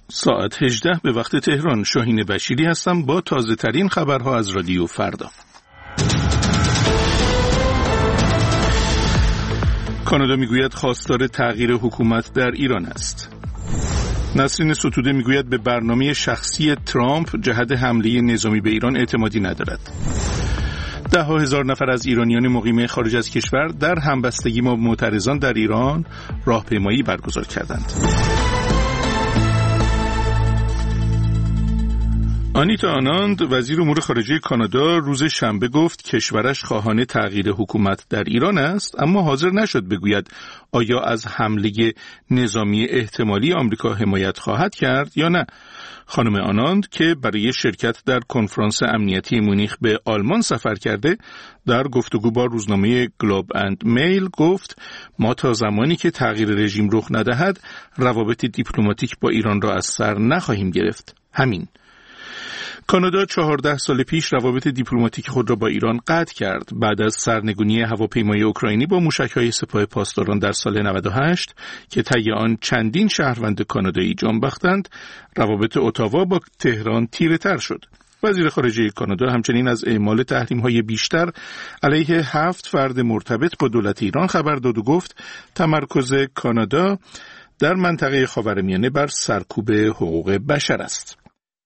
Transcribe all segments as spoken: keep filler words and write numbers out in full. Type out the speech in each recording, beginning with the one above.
ساعت هجده به وقت تهران. شاهین بشیری هستم با تازه ترین خبرها از رادیو فردا. کانادا میگوید خواستار تغییر حکومت در ایران است. نسرین ستوده میگوید به برنامه شخصی ترامپ جهت حمله نظامی به ایران اعتمادی ندارد. ده ها هزار نفر از ایرانیان مقیم خارج از کشور در همبستگی با معترضان در ایران راهپیمایی برگزار کردند. آنیتا آناند وزیر امور خارجه کانادا روز شنبه گفت کشورش خواهان تغییر حکومت در ایران است، اما حاضر نشد بگوید آیا از حمله نظامی احتمالی آمریکا حمایت خواهد کرد یا نه. خانم آناند که برای شرکت در کنفرانس امنیتی مونیخ به آلمان سفر کرده، در گفتگو با روزنامه گلوب اند میل گفت ما تا زمانی که تغییر رژیم رخ ندهد روابط دیپلماتیک با ایران را از سر نخواهیم گرفت. همین. کانادا چهارده سال پیش روابط دیپلماتیک خود را با ایران قطع کرد بعد از سرنگونی هواپیمای اوکراینی با موشک‌های سپاه پاسداران در سال نود و هشت که طی آن چندین شهروند کانادایی جان باختند. روابط اتاوا با تهران تیره‌تر شد. وزیر خارجه کانادا همچنین از اعمال تحریم‌های بیشتر علیه هفت فرد مرتبط با دولت ایران خبر داد و گفت تمرکز کانادا در منطقه خاورمیانه بر سرکوب حقوق بشر است.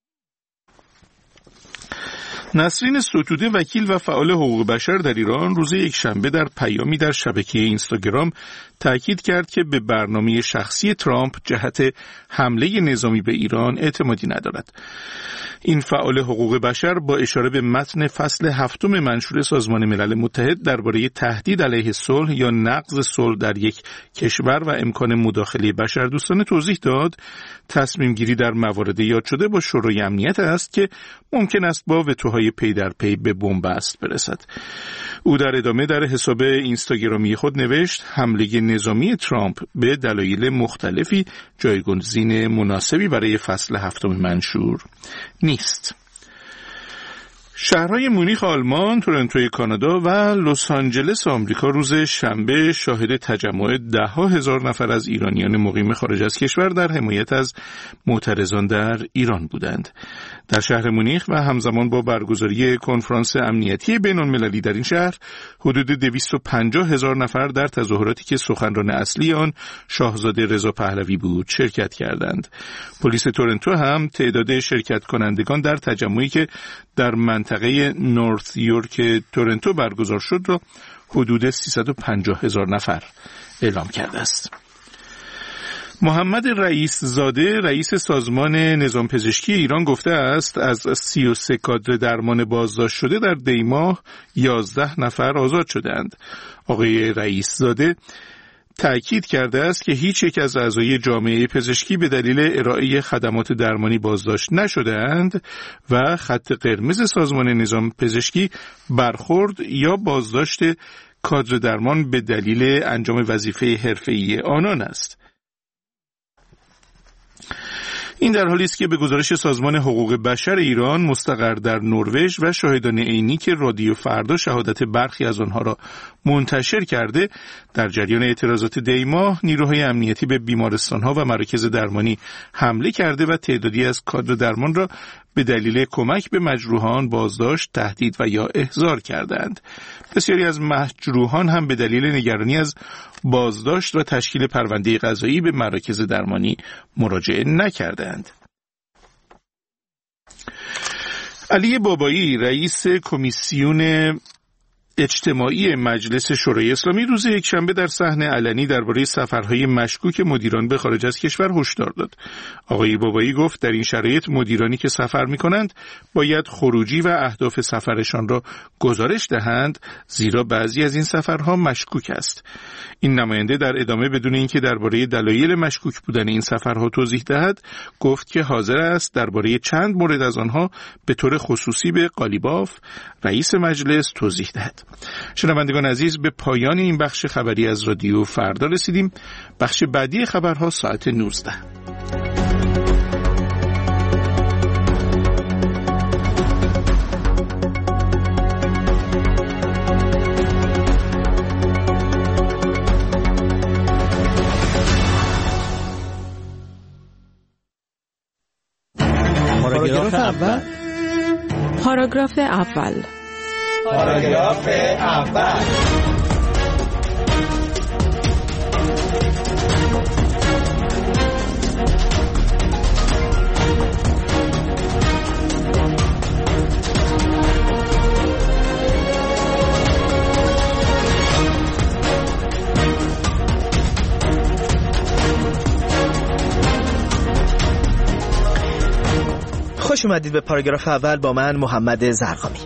نسرین ستوده وکیل و فعال حقوق بشر در ایران روز یکشنبه در پیامی در شبکه اینستاگرام تاکید کرد که به برنامه شخصی ترامپ جهت حمله نظامی به ایران اعتمادی ندارد. این فعال حقوق بشر با اشاره به متن فصل هفتم منشور سازمان ملل متحد درباره تهدید علیه صلح یا نقض صلح در یک کشور و امکان مداخله بشردوستانه توضیح داد تصمیم گیری در موارد یاد شده با شورای امنیت است که ممکن است با وتوهای پی در پی به بنبست برسد. او در ادامه در حساب اینستاگرامی خود نوشت حمله نظامی ترامپ به دلایل مختلفی جایگزین مناسبی برای فصل هفتم منشور نیست. شهرهای مونیخ آلمان، تورنتوی کانادا و لس آنجلس آمریکا روز شنبه شاهد تجمع ده ها هزار نفر از ایرانیان مقیم خارج از کشور در حمایت از معترضان در ایران بودند. در شهر مونیخ و همزمان با برگزاری کنفرانس امنیتی بین‌المللی در این شهر حدود دویست و پنجاه هزار نفر در تظاهراتی که سخنران اصلی آن شاهزاده رضا پهلوی بود شرکت کردند. پلیس تورنتو هم تعداد شرکت کنندگان در تجمعی که در منطقه نورث یورک تورنتو برگزار شد را حدود سیصد و پنجاه هزار نفر اعلام کرده است. محمد رئیس زاده رئیس سازمان نظام پزشکی ایران گفته است از سی و سه کادر درمان بازداشت شده در دی ماه یازده نفر آزاد شدند. آقای رئیس زاده تأکید کرده است که هیچ یک از اعضای جامعه پزشکی به دلیل ارائه خدمات درمانی بازداشت نشده‌اند و خط قرمز سازمان نظام پزشکی برخورد یا بازداشت کادر درمان به دلیل انجام وظیفه حرفه‌ای آنان است. این در حالی است که به گزارش سازمان حقوق بشر ایران مستقر در نروژ و شاهدان عینی که رادیو فردا شهادت برخی از آنها را منتشر کرده، در جریان اعتراضات دی ماه نیروهای امنیتی به بیمارستان‌ها و مراکز درمانی حمله کرده و تعدادی از کادر درمان را به دلیل کمک به مجروحان بازداشت، تهدید و یا احضار کردند. بسیاری از مجروحان هم به دلیل نگرانی از بازداشت و تشکیل پرونده قضایی به مراکز درمانی مراجعه نکردند. علی بابایی رئیس کمیسیون اجتماعی مجلس شورای اسلامی روز یکشنبه در صحن علنی درباره سفرهای مشکوک مدیران به خارج از کشور هشدار داد. آقای بابایی گفت در این شرایط مدیرانی که سفر می‌کنند باید خروجی و اهداف سفرشان را گزارش دهند، زیرا بعضی از این سفرها مشکوک است. این نماینده در ادامه بدون اینکه درباره دلایل مشکوک بودن این سفرها توضیح دهد، گفت که حاضر است درباره چند مورد از آنها به طور خصوصی به قالیباف رئیس مجلس توضیح دهد. شنوندگان عزیز، به پایان این بخش خبری از رادیو فردا رسیدیم. بخش بعدی خبرها ساعت نوزده. پاراگراف اول. پاراگراف اول. پاراگراف اول. خوش اومدید به پاراگراف اول با من محمد زرقامی.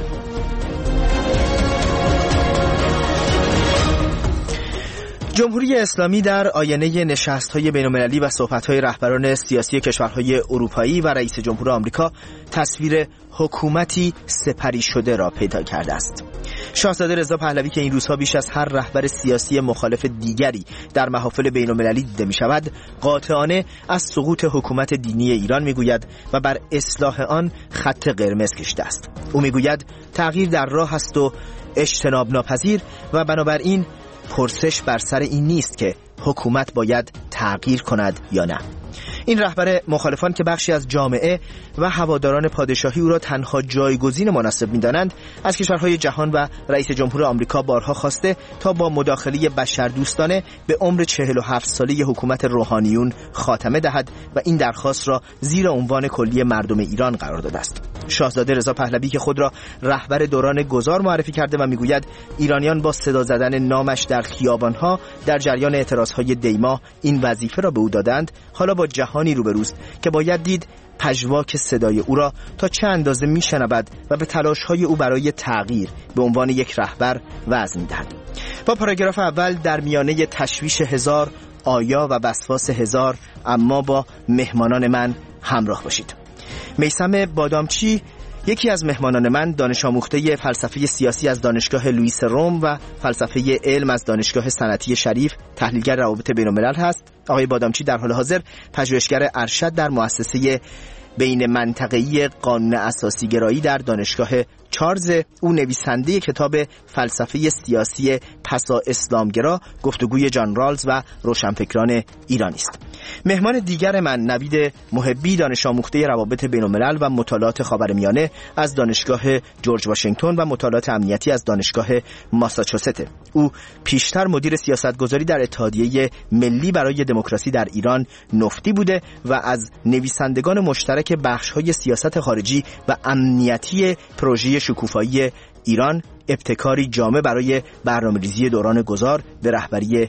جمهوری اسلامی در آینه نشست‌های بین‌المللی و صحبت‌های رهبران سیاسی کشورهای اروپایی و رئیس جمهور آمریکا تصویر حکومتی سپری شده را پیدا کرده است. شاهزاده رضا پهلوی که این روزها بیش از هر رهبر سیاسی مخالف دیگری در محافل بین‌المللی دیده می‌شود، قاطعانه از سقوط حکومت دینی ایران می‌گوید و بر اصلاح آن خط قرمز کشیده است. او می‌گوید تغییر در راه است و اجتناب ناپذیر و بنابراین پرسش بر سر این نیست که حکومت باید تغییر کند یا نه. این رهبر مخالفان که بخشی از جامعه و هواداران پادشاهی او را تنها جایگزین مناسب می‌دانند، از کشورهای جهان و رئیس جمهور آمریکا بارها خواسته تا با مداخله بشردوستانه به عمر چهل و هفت ساله حکومت روحانیون خاتمه دهد و این درخواست را زیر عنوان کلی مردم ایران قرار داده است. شاهزاده رضا پهلوی که خود را رهبر دوران گذار معرفی کرده و میگوید ایرانیان با صدا زدن نامش در خیابانها در جریان اعتراضهای دیما این وظیفه را به او دادند، حالا با جهانی روبروست که باید دید پژواک صدای او را تا چه اندازه میشنود و به تلاش‌های او برای تغییر به عنوان یک رهبر وزن می‌دهد. با پاراگراف اول در میانه تشویش هزار آیا و وسواس هزار، اما با مهمانان من همراه باشید. میثم بادامچی یکی از مهمانان من، دانش آموخته فلسفه سیاسی از دانشگاه لوئیس روم و فلسفه علم از دانشگاه صنعتی شریف، تحلیلگر روابط بین‌الملل هست. آقای بادامچی در حال حاضر پژوهشگر ارشد در مؤسسه بین منطقه‌ای قانون اساسی گرایی در دانشگاه چارلز. او نویسنده کتاب فلسفه سیاسی پسا اسلامگرا، گفتگوی جان رالز و روشنفکران ایرانی است. مهمان دیگر من نوید محبی، دانش آموخته روابط بین‌الملل و مطالعات خاورمیانه از دانشگاه جورج واشنگتن و مطالعات امنیتی از دانشگاه ماساچوست. او پیشتر مدیر سیاستگذاری در اتحادیه ملی برای دموکراسی در ایران نفتی بوده و از نویسندگان مشترک بخش‌های سیاست خارجی و امنیتی پروژه شکوفایی ایران، ابتکاری جامع برای برنامه‌ریزی دوران گذار به رهبری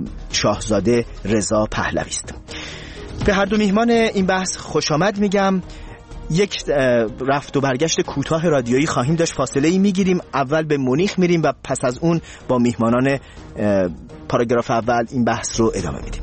شاهزاده رضا پهلوی است. به هر دو میهمان این بحث خوش آمد میگم. یک رفت و برگشت کوتاه رادیویی خواهیم داشت، فاصله ای میگیریم، اول به مونیخ میریم و پس از اون با میهمانان پاراگراف اول این بحث رو ادامه میدیم.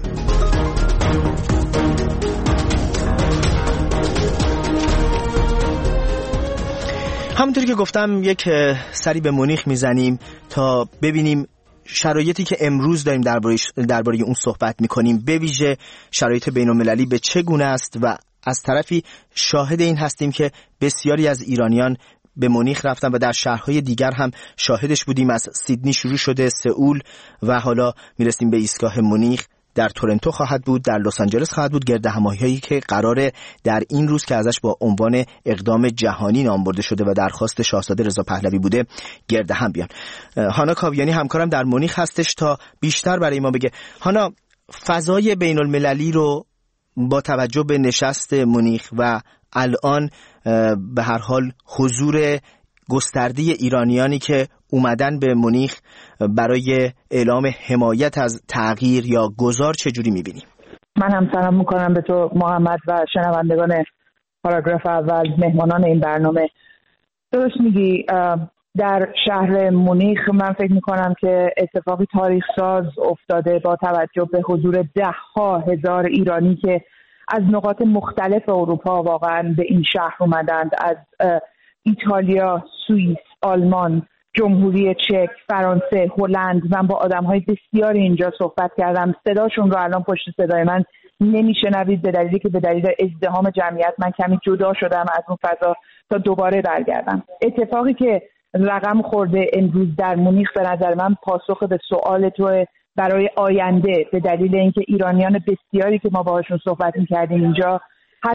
همونطوری که گفتم یک سری به مونیخ میزنیم تا ببینیم شرایطی که امروز داریم درباره درباره اون صحبت میکنیم، به ویژه شرایط بین‌المللی به چه گونه است و از طرفی شاهد این هستیم که بسیاری از ایرانیان به مونیخ رفتن و در شهرهای دیگر هم شاهدش بودیم. از سیدنی شروع شده، سئول و حالا میرسیم به ایستگاه مونیخ. در تورنتو خواهد بود، در لس آنجلس خواهد بود، گردهمایی‌هایی که قراره در این روز که ازش با عنوان اقدام جهانی نام برده شده و درخواست شاهزاده رضا پهلوی بوده گرده هم بیان. هانا کاویانی همکارم در مونیخ هستش تا بیشتر برای ما بگه. هانا، فضای بین المللی رو با توجه به نشست مونیخ و الان به هر حال حضور گسترده ایرانیانی که اومدن به مونیخ برای اعلام حمایت از تغییر یا گذار چجوری میبینی؟ من هم سلام میکنم به تو محمد و شنوندگان پاراگراف اول، مهمانان این برنامه. درست میگی، در شهر مونیخ من فکر میکنم که اتفاقی تاریخ ساز افتاده با توجه به حضور ده ها هزار ایرانی که از نقاط مختلف اروپا واقعا به این شهر اومدند، از ایتالیا، سوئیس، آلمان، جمهوری چک، فرانسه، هلند. من با آدم‌های بسیاری اینجا صحبت کردم. صداشون رو الان پشت صدای من نمیشنوید به دلیلی که به دلیل ازدحام جمعیت من کمی جدا شدم از اون فضا تا دوباره برگردم. اتفاقی که رقم خورده امروز در مونیخ به نظر من پاسخ به سوال تو برای آینده، به دلیل اینکه ایرانیان بسیاری که ما باهاشون صحبت می‌کردیم اینجا